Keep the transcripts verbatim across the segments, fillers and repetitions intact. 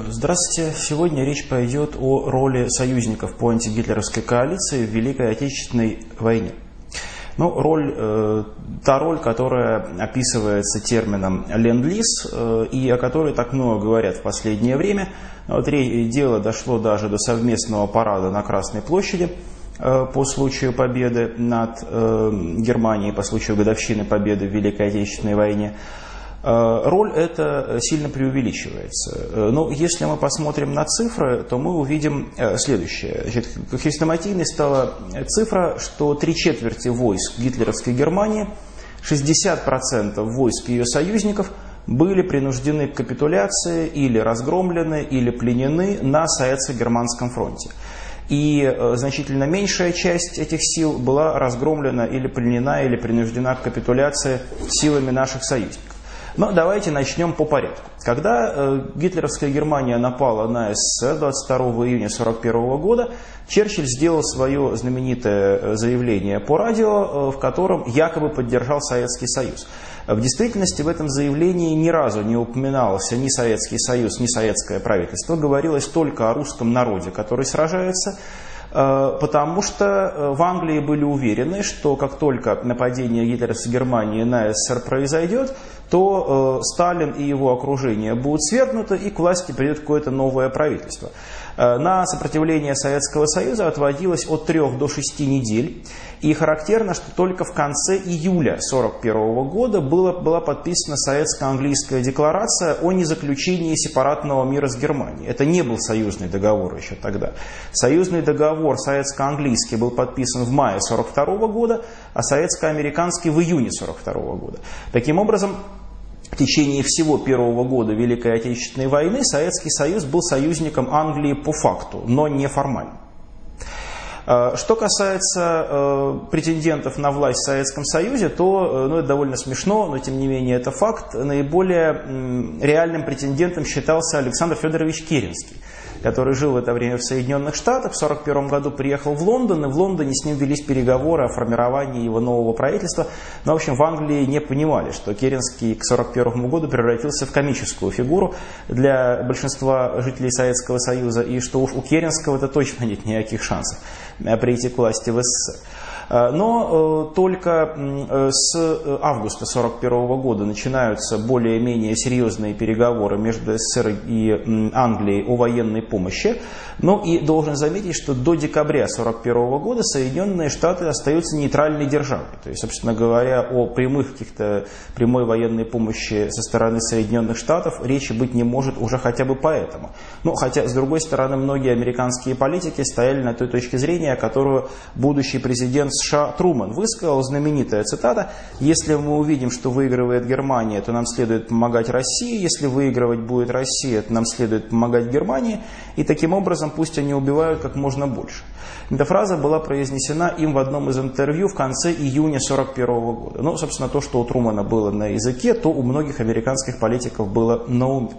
Здравствуйте. Сегодня речь пойдет о роли союзников по антигитлеровской коалиции в Великой Отечественной войне. Ну, роль, э, та роль, которая описывается термином ленд-лиз, э, и о которой так много говорят в последнее время. Вот дело дошло даже до совместного парада на Красной площади э, по случаю победы над э, Германией, по случаю годовщины победы в Великой Отечественной войне. Роль эта сильно преувеличивается. Но если мы посмотрим на цифры, то мы увидим следующее. Значит, хрестоматийной стала цифра, что три четверти войск гитлеровской Германии, шестьдесят процентов войск ее союзников были принуждены к капитуляции или разгромлены, или пленены на Советско-Германском фронте. И значительно меньшая часть этих сил была разгромлена или пленена, или принуждена к капитуляции силами наших союзников. Но давайте начнем по порядку. Когда э, гитлеровская Германия напала на СССР двадцать второго июня тысяча девятьсот сорок первого года, Черчилль сделал свое знаменитое заявление по радио, э, в котором якобы поддержал Советский Союз. В действительности в этом заявлении ни разу не упоминалось ни Советский Союз, ни советское правительство. Говорилось только о русском народе, который сражается. Потому что в Англии были уверены, что как только нападение гитлеровской Германии на СССР произойдет, то Сталин и его окружение будут свергнуты, и к власти придет какое-то новое правительство. На сопротивление Советского Союза отводилось от трех до шести недель. И характерно, что только в конце июля тысяча девятьсот сорок первого года было, была подписана советско-английская декларация о незаключении сепаратного мира с Германией. Это не был союзный договор еще тогда. Союзный договор советско-английский был подписан в мае тысяча девятьсот сорок второго года, а советско-американский в июне тысяча девятьсот сорок второго года. Таким образом, в течение всего первого года Великой Отечественной войны Советский Союз был союзником Англии по факту, но не формально. Что касается э, претендентов на власть в Советском Союзе, то э, ну, это довольно смешно, но тем не менее это факт. Наиболее э, реальным претендентом считался Александр Федорович Керенский, который жил в это время в Соединенных Штатах, в тысяча девятьсот сорок первом году приехал в Лондон, и в Лондоне с ним велись переговоры о формировании его нового правительства. Но, в общем, в Англии не понимали, что Керенский к тысяча девятьсот сорок первому году превратился в комическую фигуру для большинства жителей Советского Союза, и что уж у Керенского-то точно нет никаких шансов прийти к власти в СССР. Но э, только э, с августа тысяча девятьсот сорок первого года начинаются более-менее серьезные переговоры между СССР и э, Англией о военной помощи. Ну и должен заметить, что до декабря тысяча девятьсот сорок первого года Соединенные Штаты остаются нейтральной державой. То есть, собственно говоря, о прямых каких-то прямой военной помощи со стороны Соединенных Штатов речи быть не может уже хотя бы поэтому. Ну, хотя, с другой стороны, многие американские политики стояли на той точке зрения, которую будущий президент США Трумэн высказал, знаменитая цитата: «Если мы увидим, что выигрывает Германия, то нам следует помогать России, если выигрывать будет Россия, то нам следует помогать Германии, и таким образом пусть они убивают как можно больше». Эта фраза была произнесена им в одном из интервью в конце июня тысяча девятьсот сорок первого года. Ну, собственно, то, что у Трумэна было на языке, то у многих американских политиков было на уме.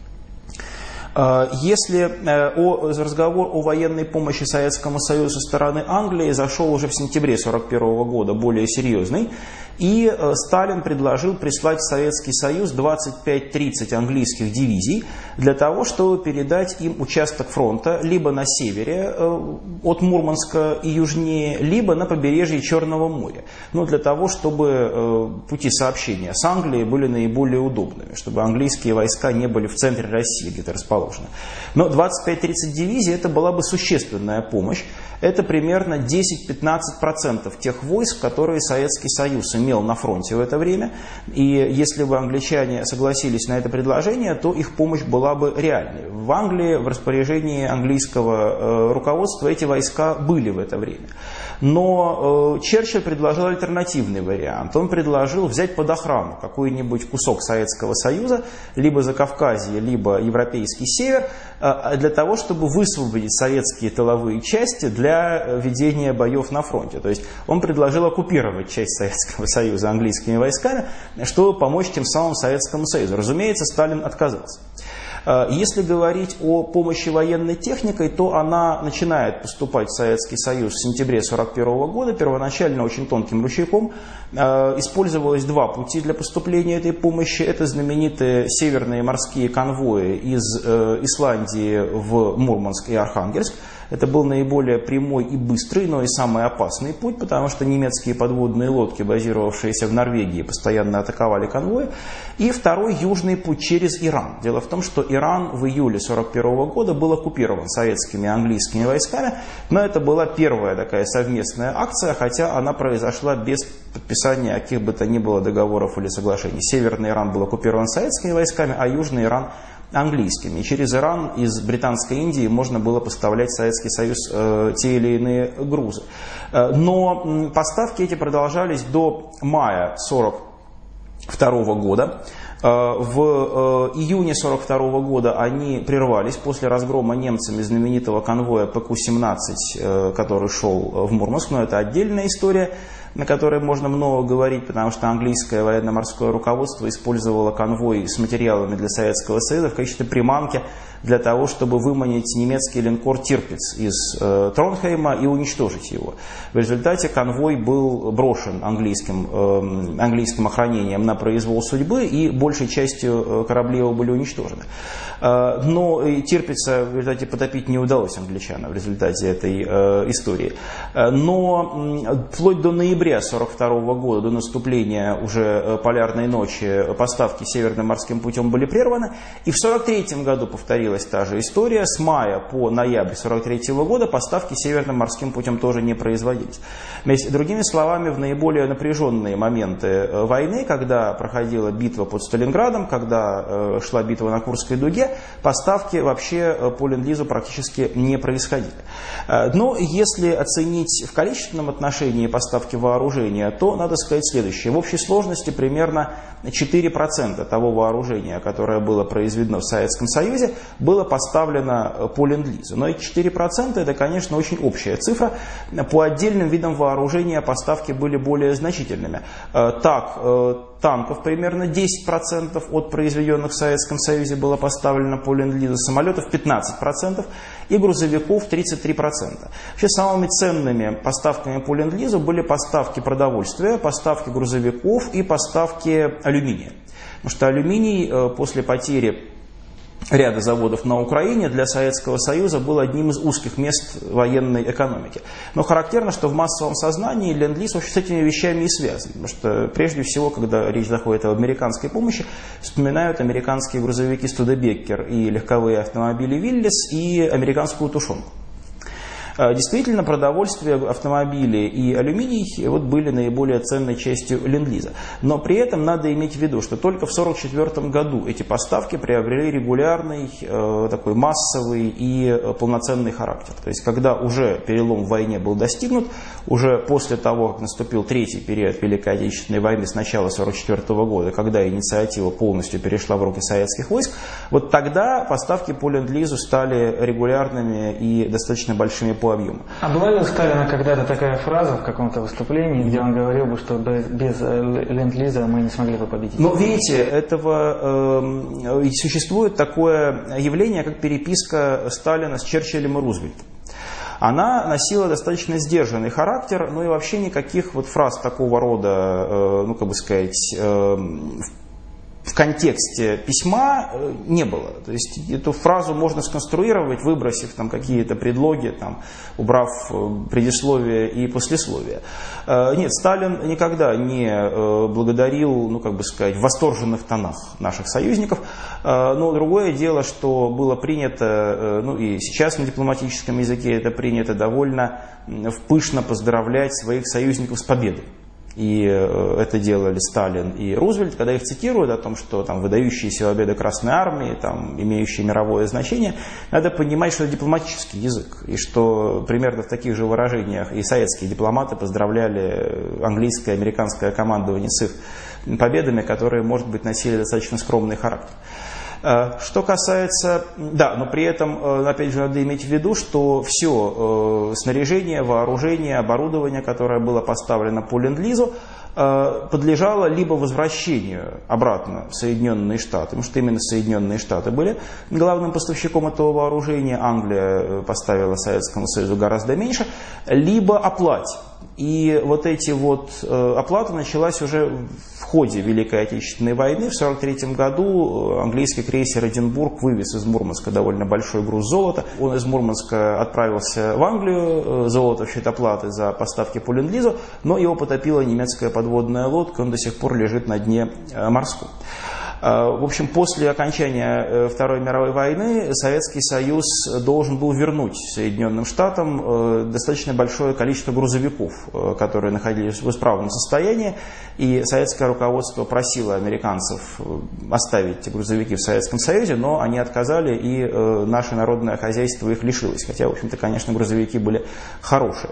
Если о, разговор о военной помощи Советскому Союзу со стороны Англии зашел уже в сентябре тысяча девятьсот сорок первого года, более серьезный, и Сталин предложил прислать в Советский Союз двадцать пять тридцать английских дивизий для того, чтобы передать им участок фронта либо на севере от Мурманска и южнее, либо на побережье Черного моря. Ну, для того, чтобы пути сообщения с Англией были наиболее удобными, чтобы английские войска не были в центре России где-то расположены. Но двадцать пять тридцать дивизий — это была бы существенная помощь. Это примерно десять-пятнадцать процентов тех войск, которые Советский Союз имел на фронте в это время. И если бы англичане согласились на это предложение, то их помощь была бы реальной. В Англии, в распоряжении английского э, руководства эти войска были в это время. Но э, Черчилль предложил альтернативный вариант. Он предложил взять под охрану какой-нибудь кусок Советского Союза, либо Закавказье, либо Европейский Север, э, для того, чтобы высвободить советские тыловые части для ведения боев на фронте. То есть он предложил оккупировать часть Советского Союза английскими войсками, чтобы помочь тем самым Советскому Союзу. Разумеется, Сталин отказался. Если говорить о помощи военной техникой, то она начинает поступать в Советский Союз в сентябре тысяча девятьсот сорок первого года, первоначально очень тонким ручейком. Использовалось два пути для поступления этой помощи. Это знаменитые северные морские конвои из Исландии в Мурманск и Архангельск. Это был наиболее прямой и быстрый, но и самый опасный путь, потому что немецкие подводные лодки, базировавшиеся в Норвегии, постоянно атаковали конвои. И второй южный путь через Иран. Дело в том, что Иран в июле тысяча девятьсот сорок первого года был оккупирован советскими и английскими войсками, но это была первая такая совместная акция, хотя она произошла без подписания каких бы то ни было договоров или соглашений. Северный Иран был оккупирован советскими войсками, а южный Иран английскими. И через Иран из Британской Индии можно было поставлять в Советский Союз э, те или иные грузы. Э, но э, поставки эти продолжались до мая тысяча девятьсот сорок второго года. Э, в э, июне тысяча девятьсот сорок второго года они прервались после разгрома немцами знаменитого конвоя Пэ Ку семнадцать, э, который шел в Мурманск. Но это отдельная история, на которой можно много говорить, потому что английское военно-морское руководство использовало конвой с материалами для Советского Союза в качестве приманки для того, чтобы выманить немецкий линкор «Тирпиц» из э, Тронхейма и уничтожить его. В результате конвой был брошен английским, э, английским охранением на произвол судьбы, и большей частью кораблей его были уничтожены. Э, но «Тирпица» в результате потопить не удалось англичанам в результате этой э, истории. Но э, вплоть до ноября тысяча девятьсот сорок второго года, до наступления уже полярной ночи, поставки северным морским путем были прерваны. И в тысяча девятьсот сорок третьем году повторилась та же история. С мая по ноябрь тысяча девятьсот сорок третьего года поставки северным морским путем тоже не производились. Другими словами, в наиболее напряженные моменты войны, когда проходила битва под Сталинградом, когда шла битва на Курской дуге, поставки вообще по ленд-лизу практически не происходили. Но если оценить в количественном отношении поставки вооружения, то надо сказать следующее. В общей сложности примерно четыре процента того вооружения, которое было произведено в Советском Союзе, было поставлено по ленд-лизу. Но эти четыре процента это, конечно, очень общая цифра. По отдельным видам вооружения поставки были более значительными. Так, танков примерно десять процентов от произведенных в Советском Союзе было поставлено по ленд-лизу, самолетов пятнадцать процентов и грузовиков тридцать три процента. Вообще самыми ценными поставками по ленд-лизу были поставки продовольствия, поставки грузовиков и поставки алюминия. Потому что алюминий после потери ряда заводов на Украине для Советского Союза был одним из узких мест военной экономики. Но характерно, что в массовом сознании ленд-лиз вообще с этими вещами и связан. Потому что прежде всего, когда речь заходит об американской помощи, вспоминают американские грузовики Студебеккер и легковые автомобили Виллис и американскую тушенку. Действительно, продовольствие, автомобили и алюминий вот были наиболее ценной частью ленд-лиза. Но при этом надо иметь в виду, что только в тысяча девятьсот сорок четвёртом году эти поставки приобрели регулярный, э, такой массовый и полноценный характер. То есть, когда уже перелом в войне был достигнут, уже после того, как наступил третий период Великой Отечественной войны с начала тысяча девятьсот сорок четвёртого года, когда инициатива полностью перешла в руки советских войск, вот тогда поставки по ленд-лизу стали регулярными и достаточно большими по объему. А была ли у Сталина когда-то такая фраза в каком-то выступлении, где он говорил бы, что без, без ленд-лиза мы не смогли бы победить? Ну, видите, этого э, существует такое явление, как переписка Сталина с Черчиллем и Рузвельтом. Она носила достаточно сдержанный характер, ну и вообще никаких вот фраз такого рода, э, ну, как бы сказать, э, в контексте письма не было. То есть эту фразу можно сконструировать, выбросив там какие-то предлоги, там, убрав предисловие и послесловие. Нет, Сталин никогда не благодарил, ну, как бы сказать, в восторженных тонах наших союзников. Но другое дело, что было принято, ну и сейчас на дипломатическом языке это принято, довольно пышно поздравлять своих союзников с победой. И это делали Сталин и Рузвельт, когда их цитируют о том, что там выдающиеся победы Красной Армии, там, имеющие мировое значение, надо понимать, что это дипломатический язык, и что примерно в таких же выражениях и советские дипломаты поздравляли английское и американское командование с их победами, которые, может быть, носили достаточно скромный характер. Что касается, да, но при этом, опять же, надо иметь в виду, что все снаряжение, вооружение, оборудование, которое было поставлено по ленд-лизу, подлежала либо возвращению обратно в Соединенные Штаты, потому что именно Соединенные Штаты были главным поставщиком этого вооружения, Англия поставила Советскому Союзу гораздо меньше, либо оплате. И вот эти вот э, оплата началась уже в ходе Великой Отечественной войны. В сорок третьем году английский крейсер «Эдинбург» вывез из Мурманска довольно большой груз золота. Он из Мурманска отправился в Англию, золото в счет оплаты за поставки по ленд-лизу, но его потопила немецкая подводная лодка, он до сих пор лежит на дне морском. В общем, после окончания Второй мировой войны Советский Союз должен был вернуть Соединенным Штатам достаточно большое количество грузовиков, которые находились в исправном состоянии, и советское руководство просило американцев оставить эти грузовики в Советском Союзе, но они отказали, и наше народное хозяйство их лишилось, хотя, в общем-то, конечно, грузовики были хорошие.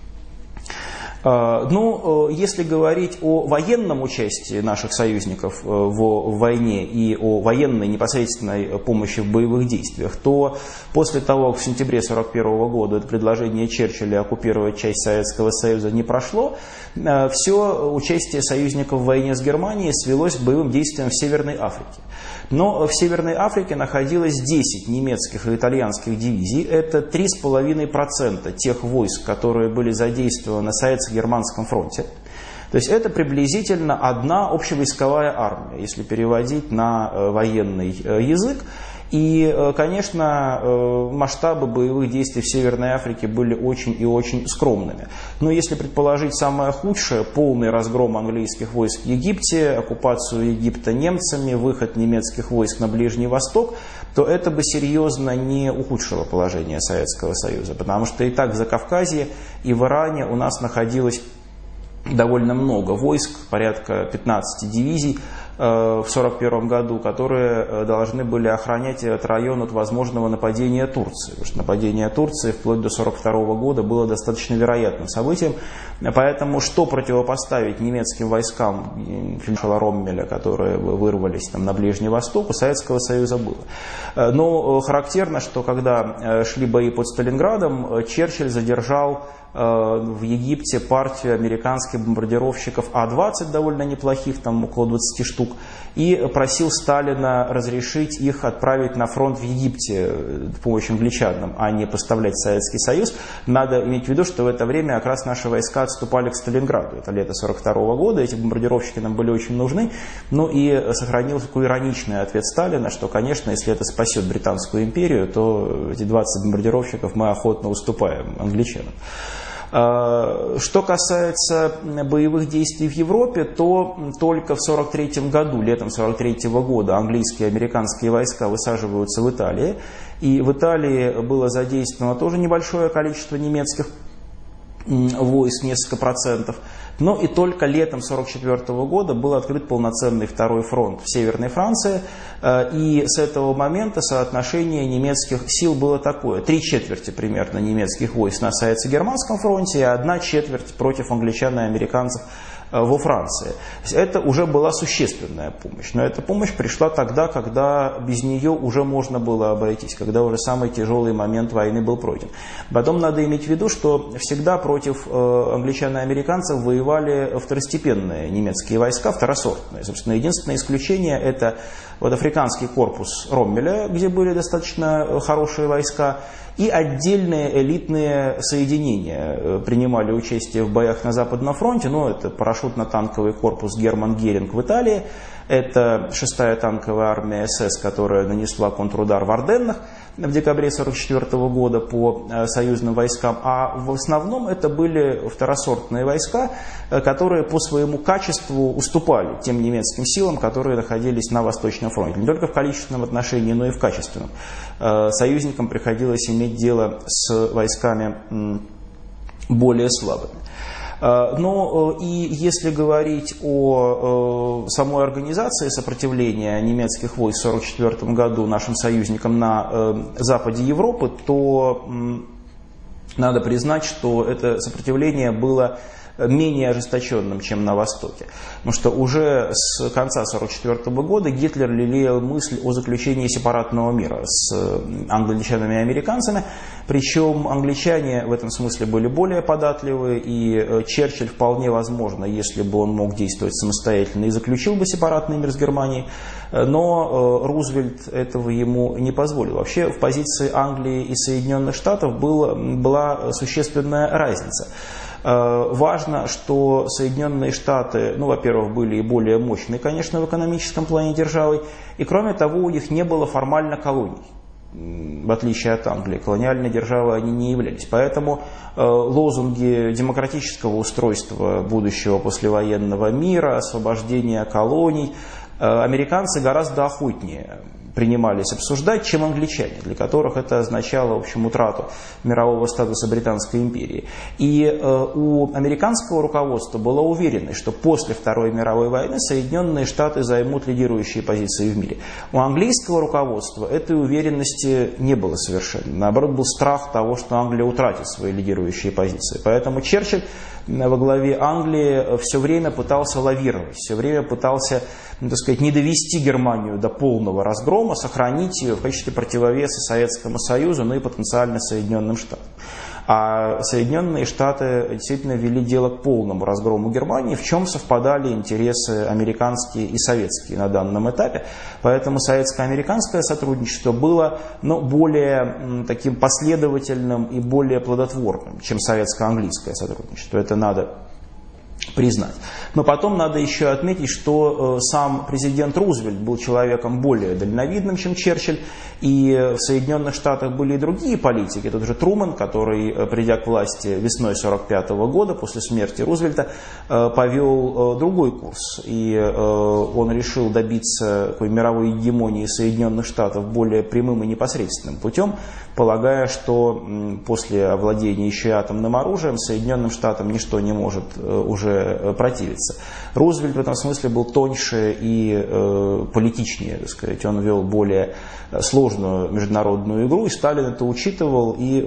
Ну, если говорить о военном участии наших союзников в войне и о военной непосредственной помощи в боевых действиях, то после того, как в сентябре сорок первого года это предложение Черчилля оккупировать часть Советского Союза не прошло, все участие союзников в войне с Германией свелось к боевым действиям в Северной Африке. Но в Северной Африке находилось десять немецких и итальянских дивизий. Это три с половиной процента тех войск, которые были задействованы на советско-германском фронте. То есть это приблизительно одна общевойсковая армия, если переводить на военный язык. И, конечно, масштабы боевых действий в Северной Африке были очень и очень скромными. Но если предположить самое худшее, полный разгром английских войск в Египте, оккупацию Египта немцами, выход немецких войск на Ближний Восток, то это бы серьезно не ухудшило положение Советского Союза. Потому что и так в Закавказье и в Иране у нас находилось довольно много войск, порядка пятнадцати дивизий, в сорок первом году, которые должны были охранять этот район от возможного нападения Турции. Потому что нападение Турции вплоть до сорок второго года было достаточно вероятным событием. Поэтому что противопоставить немецким войскам фельдмаршала Роммеля, которые вырвались там на Ближний Восток, у Советского Союза было. Но характерно, что когда шли бои под Сталинградом, Черчилль задержал в Египте партию американских бомбардировщиков А двадцать, довольно неплохих, там около двадцати штук, и просил Сталина разрешить их отправить на фронт в Египте в помощь англичанам, а не поставлять в Советский Союз. Надо иметь в виду, что в это время как раз наши войска отступали к Сталинграду. Это лето сорок второго года, эти бомбардировщики нам были очень нужны. Ну и сохранился такой ироничный ответ Сталина, что, конечно, если это спасет Британскую империю, то эти двадцать бомбардировщиков мы охотно уступаем англичанам. Что касается боевых действий в Европе, то только в сорок третьем году, летом сорок третьего года, английские и американские войска высаживаются в Италии. И в Италии было задействовано тоже небольшое количество немецких войск, несколько процентов. Но и только летом сорок четвёртого года был открыт полноценный второй фронт в Северной Франции. И с этого момента соотношение немецких сил было такое. Три четверти примерно немецких войск на советско-германском фронте и одна четверть против англичан и американцев во Франции. Это уже была существенная помощь. Но эта помощь пришла тогда, когда без нее уже можно было обойтись, когда уже самый тяжелый момент войны был пройден. Потом надо иметь в виду, что всегда против англичан и американцев воевали второстепенные немецкие войска, второсортные. Собственно, единственное исключение — это вот африканский корпус Роммеля, где были достаточно хорошие войска, и отдельные элитные соединения принимали участие в боях на Западном фронте. Ну, это парашютно-танковый корпус Герман Геринг в Италии, это шестая танковая армия СС, которая нанесла контрудар в Арденнах в декабре сорок четвёртого года по союзным войскам, а в основном это были второсортные войска, которые по своему качеству уступали тем немецким силам, которые находились на Восточном фронте. Не только в количественном отношении, но и в качественном. Союзникам приходилось иметь дело с войсками более слабыми. Но и если говорить о самой организации сопротивления немецких войск в сорок четвёртом году нашим союзникам на западе Европы, то надо признать, что это сопротивление было менее ожесточенным, чем на Востоке. Потому что уже с конца тысяча девятьсот сорок четвёртого года Гитлер лелеял мысль о заключении сепаратного мира с англичанами и американцами, причем англичане в этом смысле были более податливы, и Черчилль вполне возможно, если бы он мог действовать самостоятельно, и заключил бы сепаратный мир с Германией, но Рузвельт этого ему не позволил. Вообще в позиции Англии и Соединенных Штатов было, была существенная разница. Важно, что Соединенные Штаты, ну, во-первых, были и более мощные, конечно, в экономическом плане державой, и кроме того, у них не было формально колоний. В отличие от Англии, колониальной державой они не являлись. Поэтому э, лозунги демократического устройства будущего послевоенного мира, освобождения колоний, э, американцы гораздо охотнее принимались обсуждать, чем англичане, для которых это означало, в общем, утрату мирового статуса Британской империи. И э, у американского руководства была уверенность, что после Второй мировой войны Соединенные Штаты займут лидирующие позиции в мире. У английского руководства этой уверенности не было совершенно. Наоборот, был страх того, что Англия утратит свои лидирующие позиции. Поэтому Черчилль во главе Англии все время пытался лавировать, все время пытался, ну, так сказать, не довести Германию до полного разгрома, сохранить ее в качестве противовеса Советскому Союзу, ну и потенциально Соединенным Штатам. А Соединенные Штаты действительно вели дело к полному разгрому Германии, в чем совпадали интересы американские и советские на данном этапе. Поэтому советско-американское сотрудничество было, ну, более м, таким последовательным и более плодотворным, чем советско-английское сотрудничество. Это надо признать. Но потом надо еще отметить, что э, сам президент Рузвельт был человеком более дальновидным, чем Черчилль, и в Соединенных Штатах были и другие политики. Тот же Трумэн, который, э, придя к власти весной тысяча девятьсот сорок пятого года, после смерти Рузвельта, э, повел э, другой курс, и э, он решил добиться такой мировой гегемонии Соединенных Штатов более прямым и непосредственным путем, полагая, что м, после овладения еще и атомным оружием Соединенным Штатам ничто не может э, уже противиться. Рузвельт в этом смысле был тоньше и э, политичнее, так сказать. Он вел более сложную международную игру, и Сталин это учитывал, и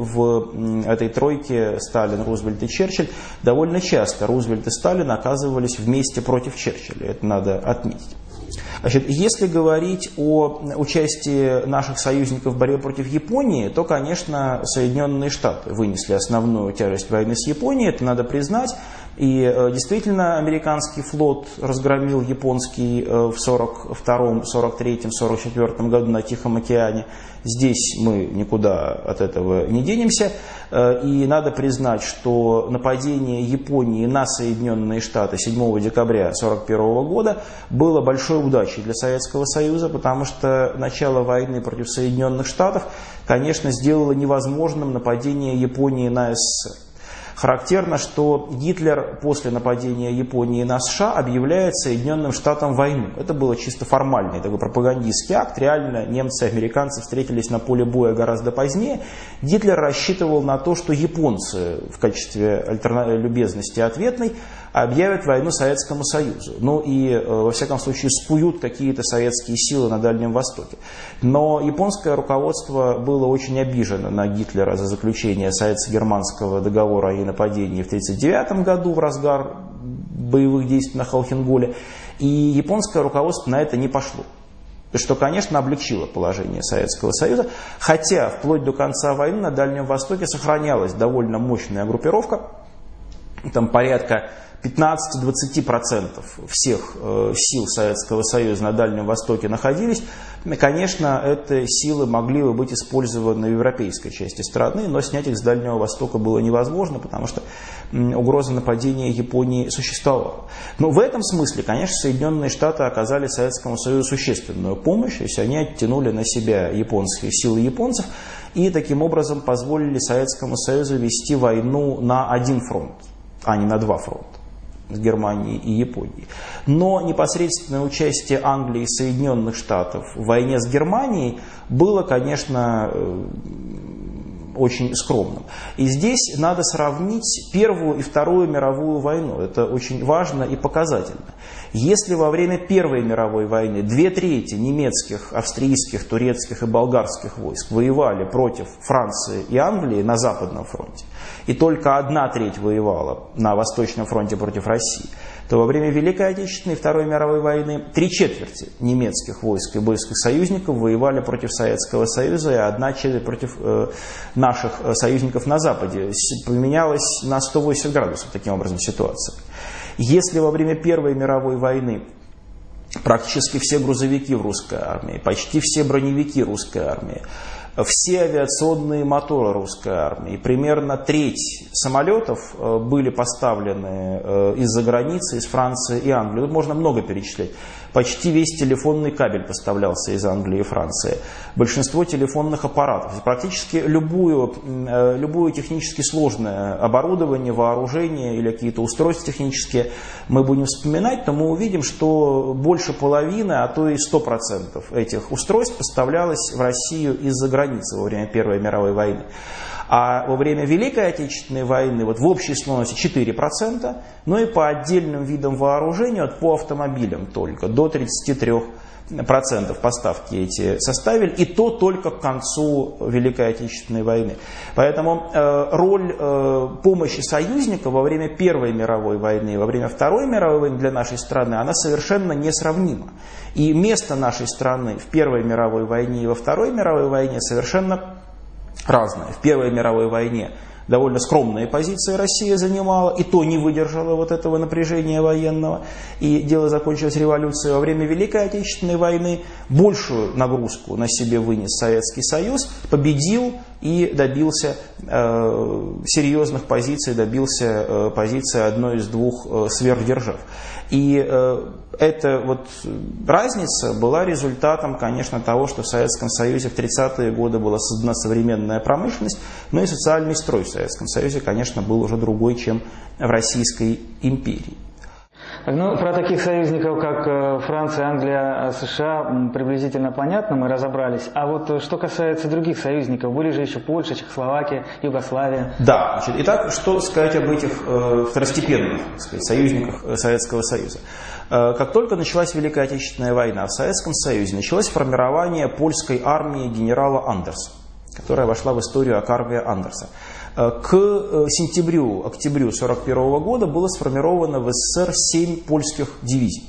в этой тройке Сталин, Рузвельт и Черчилль довольно часто Рузвельт и Сталин оказывались вместе против Черчилля. Это надо отметить. Значит, если говорить о участии наших союзников в борьбе против Японии, то, конечно, Соединенные Штаты вынесли основную тяжесть войны с Японией, это надо признать. И э, действительно, американский флот разгромил японский э, в сорок втором, сорок третьем, сорок четвёртом году на Тихом океане. Здесь мы никуда от этого не денемся. Э, и надо признать, что нападение Японии на Соединенные Штаты седьмого декабря сорок первого года было большой удачей для Советского Союза, потому что начало войны против Соединенных Штатов, конечно, сделало невозможным нападение Японии на СССР. Характерно, что Гитлер после нападения Японии на США объявляет Соединенным Штатам войну. Это было чисто формальный такой пропагандистский акт. Реально немцы и американцы встретились на поле боя гораздо позднее. Гитлер рассчитывал на то, что японцы в качестве альтерна... любезности ответной объявят войну Советскому Союзу. Ну и, во всяком случае, спуют какие-то советские силы на Дальнем Востоке. Но японское руководство было очень обижено на Гитлера за заключение советско-германского договора о нападении в тысяча девятьсот тридцать девятом году в разгар боевых действий на Халхинголе. И японское руководство на это не пошло. Что, конечно, облегчило положение Советского Союза, хотя вплоть до конца войны на Дальнем Востоке сохранялась довольно мощная группировка, там порядка пятнадцать-двадцать процентов всех э, сил Советского Союза на Дальнем Востоке находились. Конечно, эти силы могли бы быть использованы в европейской части страны, но снять их с Дальнего Востока было невозможно, потому что м, угроза нападения Японии существовала. Но в этом смысле, конечно, Соединенные Штаты оказали Советскому Союзу существенную помощь, то есть они оттянули на себя японские силы японцев и таким образом позволили Советскому Союзу вести войну на один фронт, а не на два фронта, с Германией и Японией. Но непосредственное участие Англии и Соединенных Штатов в войне с Германией было, конечно, очень скромным. И здесь надо сравнить Первую и Вторую мировую войну. Это очень важно и показательно. Если во время Первой мировой войны две трети немецких, австрийских, турецких и болгарских войск воевали против Франции и Англии на Западном фронте, и только одна треть воевала на Восточном фронте против России, то во время Великой Отечественной и Второй мировой войны три четверти немецких войск и боевых союзников воевали против Советского Союза, и одна четверть против э, наших союзников на Западе. Поменялась на сто восемьдесят градусов таким образом ситуация. Если во время Первой мировой войны практически все грузовики в русской армии, почти все броневики русской армии, все авиационные моторы русской армии, примерно треть самолетов были поставлены из-за границы, из Франции и Англии. Тут можно много перечислять. Почти весь телефонный кабель поставлялся из Англии и Франции. Большинство телефонных аппаратов. Практически любую, любое технически сложное оборудование, вооружение или какие-то устройства технические мы будем вспоминать, то мы увидим, что больше половины, а то и сто процентов этих устройств поставлялось в Россию из-за границы во время Первой мировой войны. А во время Великой Отечественной войны вот в общей сложности четыре процента, но и по отдельным видам вооружения, вот по автомобилям только, до тридцати трёх процентов поставки эти составили, и то только к концу Великой Отечественной войны. Поэтому э, роль э, помощи союзников во время Первой мировой войны и во время Второй мировой войны для нашей страны, она совершенно несравнима. И место нашей страны в Первой мировой войне и во Второй мировой войне совершенно разное. В Первой мировой войне довольно скромные позиции Россия занимала, и то не выдержала вот этого напряжения военного, и дело закончилось революцией. Во время Великой Отечественной войны большую нагрузку на себе вынес Советский Союз, победил и добился э, серьезных позиций, добился э, позиции одной из двух э, сверхдержав. И э, эта вот разница была результатом, конечно, того, что в Советском Союзе в тридцатые годы была создана современная промышленность, но и социальный строй в Советском Союзе, конечно, был уже другой, чем в Российской империи. Ну, про таких союзников, как Франция, Англия, США, приблизительно понятно, мы разобрались. А вот что касается других союзников, были же еще Польша, Чехословакия, Югославия. Да, значит, итак, что сказать об этих э, второстепенных, так сказать, союзниках Советского Союза? Э, как только началась Великая Отечественная война, в Советском Союзе началось формирование польской армии генерала Андерса, которая вошла в историю как армия Андерса. К сентябрю, октябрю сорок первого года было сформировано в СССР семь польских дивизий.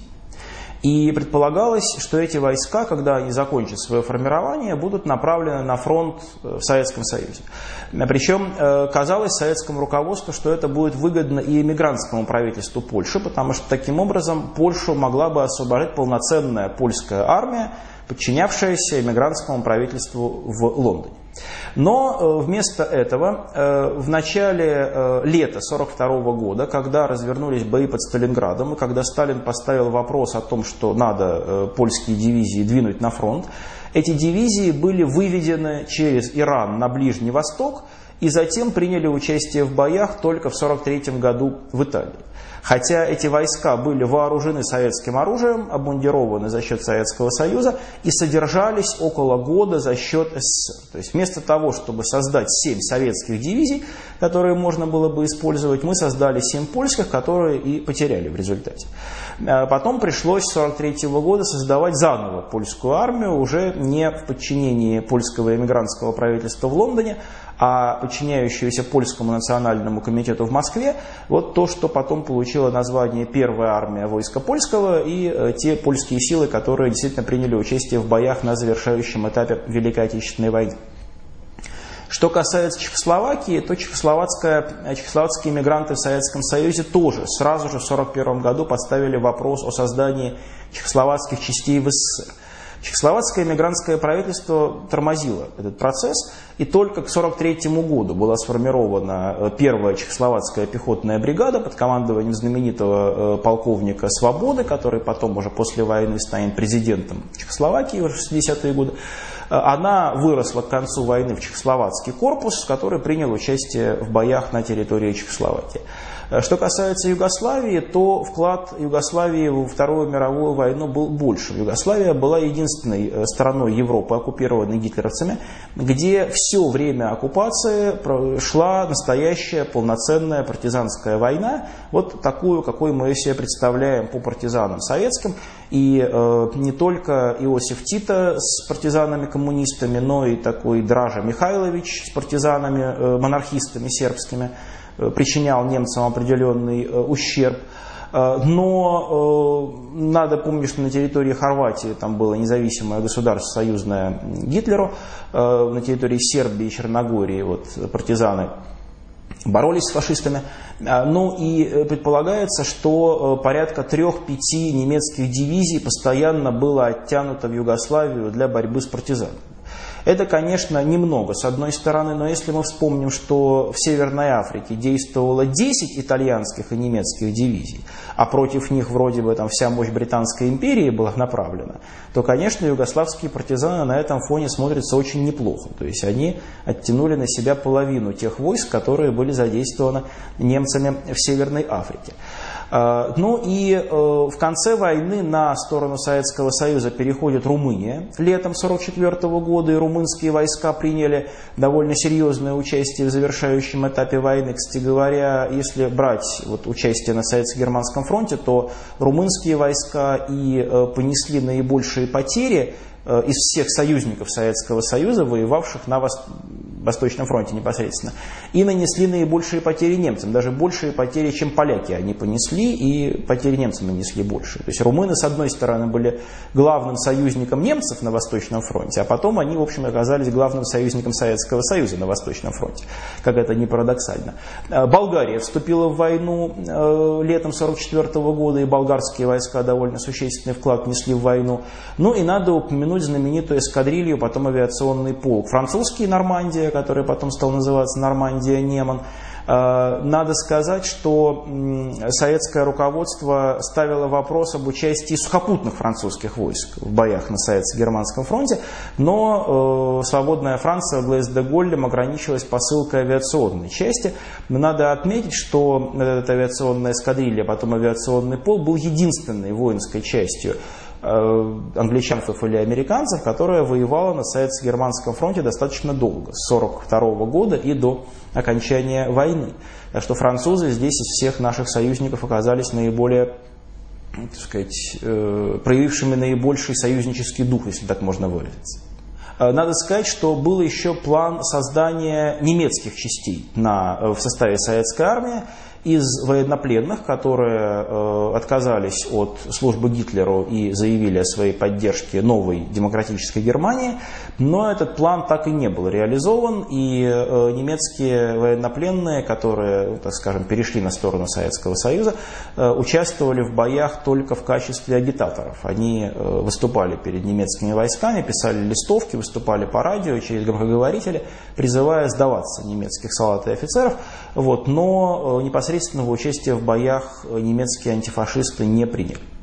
И предполагалось, что эти войска, когда они закончат свое формирование, будут направлены на фронт в Советском Союзе. Причем казалось советскому руководству, что это будет выгодно и эмигрантскому правительству Польши, потому что таким образом Польшу могла бы освобождать полноценная польская армия, подчинявшаяся эмигрантскому правительству в Лондоне. Но вместо этого в начале лета сорок второго года, когда развернулись бои под Сталинградом, и когда Сталин поставил вопрос о том, что надо польские дивизии двинуть на фронт, эти дивизии были выведены через Иран на Ближний Восток и затем приняли участие в боях только в сорок третьем году в Италии. Хотя эти войска были вооружены советским оружием, обмундированы за счет Советского Союза и содержались около года за счет СССР. То есть вместо того, чтобы создать семь советских дивизий, которые можно было бы использовать, мы создали семь польских, которые и потеряли в результате. Потом пришлось с сорок третьего года создавать заново польскую армию, уже не в подчинении польского эмигрантского правительства в Лондоне, а подчиняющуюся Польскому национальному комитету в Москве. Вот то, что потом получило название «Первая армия войска польского» и э, те польские силы, которые действительно приняли участие в боях на завершающем этапе Великой Отечественной войны. Что касается Чехословакии, то чехословацкие эмигранты в Советском Союзе тоже сразу же в сорок первом году поставили вопрос о создании чехословацких частей в СССР. Чехословацкое эмигрантское правительство тормозило этот процесс, и только к сорок третьему году была сформирована первая чехословацкая пехотная бригада под командованием знаменитого полковника Свободы, который потом уже после войны станет президентом Чехословакии в шестидесятые годы. Она выросла к концу войны в Чехословацкий корпус, который принял участие в боях на территории Чехословакии. Что касается Югославии, то вклад Югославии во Вторую мировую войну был больше. Югославия была единственной страной Европы, оккупированной гитлеровцами, где все время оккупации шла настоящая полноценная партизанская война, вот такую, какой мы себе представляем по партизанам советским. И э, не только Иосиф Тито с партизанами-коммунистами, но и такой Дража Михайлович с партизанами, э, монархистами сербскими, э, причинял немцам определенный э, ущерб. Э, но э, надо помнить, что на территории Хорватии там было независимое государство, союзное Гитлеру, э, на территории Сербии и Черногории вот, партизаны боролись с фашистами. Ну и предполагается, что порядка трех-пяти немецких дивизий постоянно было оттянуто в Югославию для борьбы с партизанами. Это, конечно, немного, с одной стороны, но если мы вспомним, что в Северной Африке действовало десять итальянских и немецких дивизий, а против них вроде бы там вся мощь Британской империи была направлена, то, конечно, югославские партизаны на этом фоне смотрятся очень неплохо. То есть они оттянули на себя половину тех войск, которые были задействованы немцами в Северной Африке. Ну и в конце войны на сторону Советского Союза переходит Румыния летом тысяча девятьсот сорок четвёртого года, и румынские войска приняли довольно серьезное участие в завершающем этапе войны. Кстати говоря, если брать вот участие на Советско-Германском фронте, то румынские войска и понесли наибольшие потери из всех союзников Советского Союза, воевавших на Восточном фронте непосредственно, и нанесли наибольшие потери немцам, даже большие потери, чем поляки они понесли, и потери немцам нанесли больше. То есть румыны, с одной стороны, были главным союзником немцев на Восточном фронте, а потом они, в общем, оказались главным союзником Советского Союза на Восточном фронте, как это ни парадоксально. Болгария вступила в войну летом тысяча девятьсот сорок четвёртого года, и болгарские войска довольно существенный вклад внесли в войну. Ну и надо упомянуть знаменитую эскадрилью, потом авиационный полк. Французский Нормандия, который потом стал называться Нормандия-Неман. Надо сказать, что советское руководство ставило вопрос об участии сухопутных французских войск в боях на Советско-Германском фронте, но свободная Франция Блез де Голлем ограничилась посылкой авиационной части. Но надо отметить, что эта авиационная эскадрилья, потом авиационный полк, был единственной воинской частью англичанцев или американцев, которая воевала на Советско-Германском фронте достаточно долго, с тысяча девятьсот сорок второго года и до окончания войны. Так что французы здесь из всех наших союзников оказались наиболее, так сказать, проявившими наибольший союзнический дух, если так можно выразиться. Надо сказать, что был еще план создания немецких частей на, в составе советской армии из военнопленных, которые э, отказались от службы Гитлеру и заявили о своей поддержке новой демократической Германии, но этот план так и не был реализован, и э, немецкие военнопленные, которые, так скажем, перешли на сторону Советского Союза, э, участвовали в боях только в качестве агитаторов. Они э, выступали перед немецкими войсками, писали листовки, выступали по радио через громкоговорители, призывая сдаваться немецких солдат и офицеров, вот, но э, непосредственно Непосредственного участия в боях немецкие антифашисты не приняли.